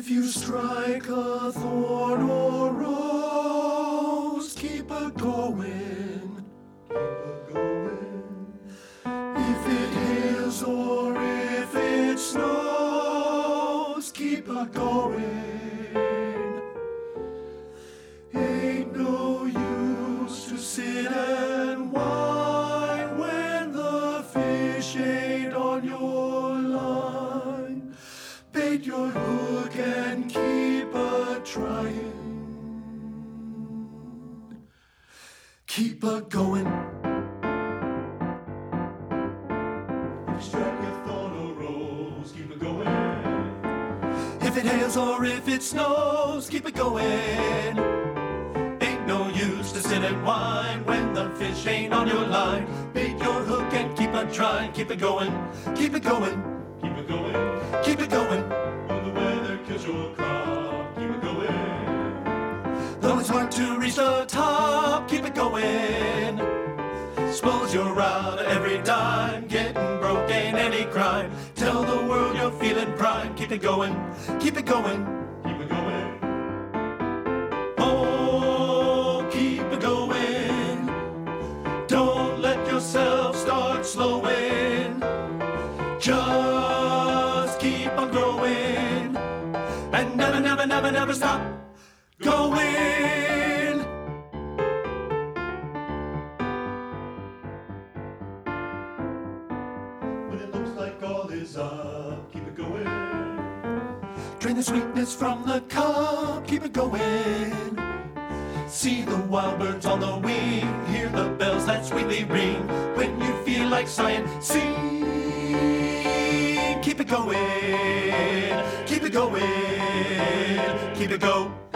If you strike a thorn or rose, keep it going. Keep it going. If it hails or if it snows, keep it going. Ain't no use to sit and whine when the fish ain't on your line. Bait your hook and keep a-trying. Keep a-going. If you strike a thorn or rose, keep it-going. If it hails or if it snows, keep it going. Ain't no use to sit and whine when the fish ain't on your line. Bait your hook and keep a-trying. Keep it going. Keep it going. Keep it going. Keep it going. When the weather kills your crop, keep it going. Though it's hard to reach the top, keep it going. Suppose you're out every dime, getting broke ain't any crime. Tell the world you're feeling prime. Keep it going. Keep it going. Keep it going. Oh, keep it going. Don't let yourself start slowing. Just keep on growing and never, never, never, never stop going. When it looks like all is up, keep it going. Drain the sweetness from the cup, keep it going. See the wild birds on the wing, hear the bells that sweetly ring. When you feel like sighing, sing. Keep it going, keep it going, keep it going.